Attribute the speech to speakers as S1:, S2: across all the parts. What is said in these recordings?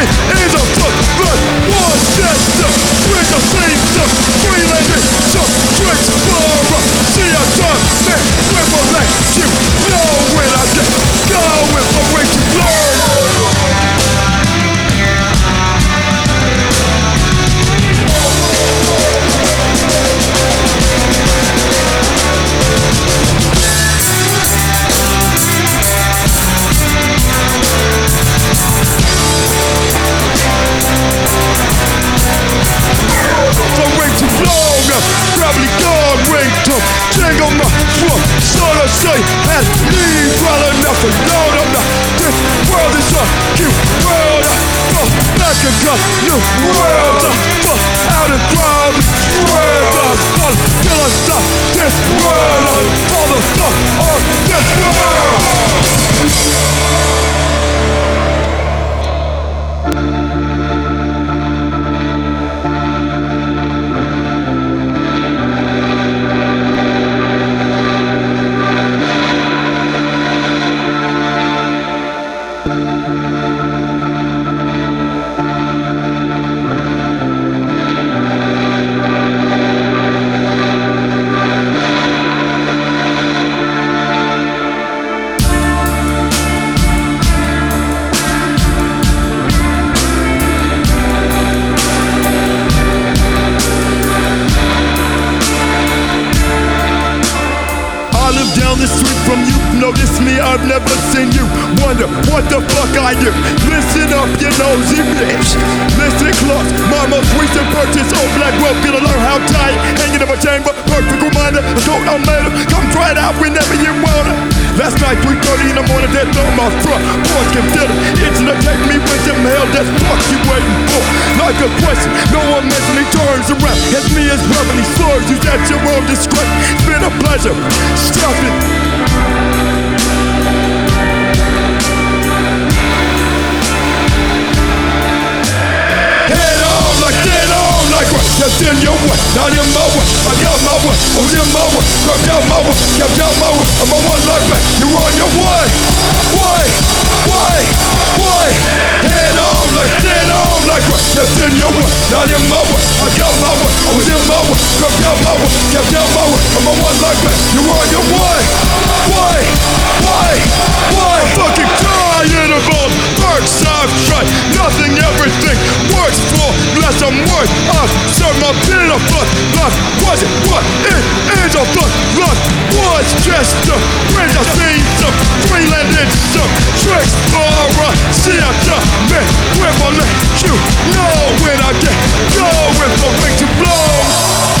S1: it is a fuck, but Worcester, with the things of Freeland, some tricks for see a dog, man, when will let you know when I get going for way too long. Probably gone ringtone, jingle my drum, sort of say, has leave well enough alone. I'm not, this world is a cute world. Back and cut, new world, out and crowd, world, till I stop this world, all the stuff on this world. Down the street from you, notice me, I've never seen you. Wonder what the fuck I do. Listen up, you nosy bitch. Listen close, my most recent purchase, old black rope, gonna learn how tight. Hanging in my chamber, perfect reminder, a coat I made her. Come try it out whenever you want it. Last night, 3:30 in the morning, dead on my front. Boys consider itching to take me with them hell, that's fuck you waiting for. Like a question, no one mentally turns around. As me as verbally slurs, use at your own discretion. It's been a pleasure. Stop it. Just in your way, not in my way. I got my way, I was in my way. Grabbed out my way, kept out my way. I'm on one like back, you're on your way. Head on like right. Just in your way, not in my way. I got my way, I was in my way. Grabbed out my way, kept out my way. I'm on one like back, you're on your way. Fucking tired of all perks I've tried. Nothing, everything works for less I'm worth. I've served my bit of fuck. Life wasn't what it is. A fuck life was just a bridge. I've seen some Freelanded some tricks for a see I done me. When I let you know when I get going for way too long.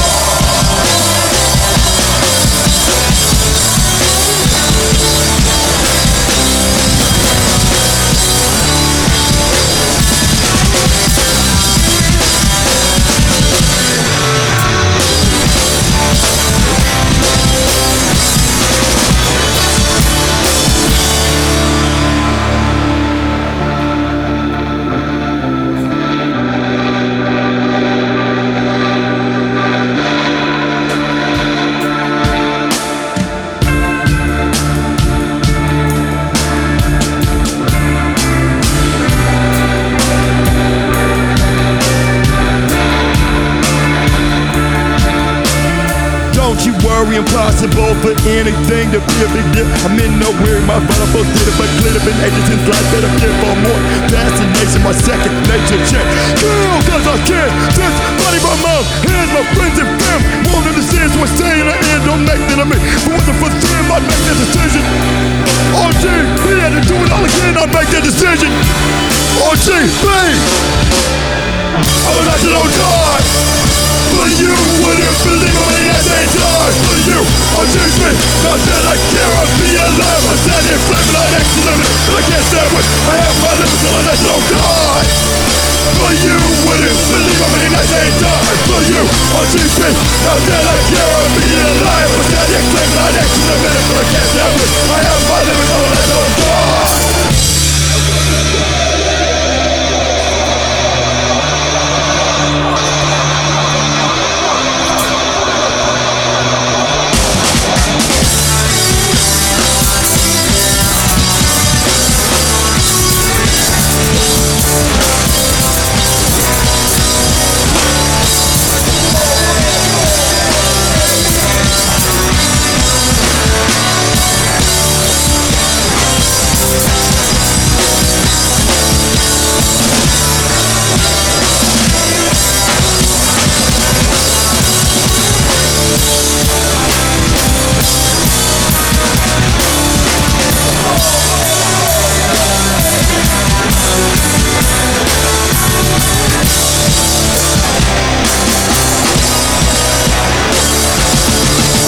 S1: Impossible for anything to be a big deal. I'm in nowhere, my vulnerable did it, but glitter been ages since life that I'm here for more. Fascination, my second nature check. Girl, cause I can. This body, my mom, here's my friends and fam. Won't understand, so I stay in the end, don't make that of me. But what the first time I make that decision? OG, he had to do it all again, I make that decision. OG, bang! I was like, don't die. For you, wouldn't believe me at that time. For you, I'll choose me. Not that I care, I'll be alive. I stand in flame like excellent. And I can't stand with. I have my limits till I let you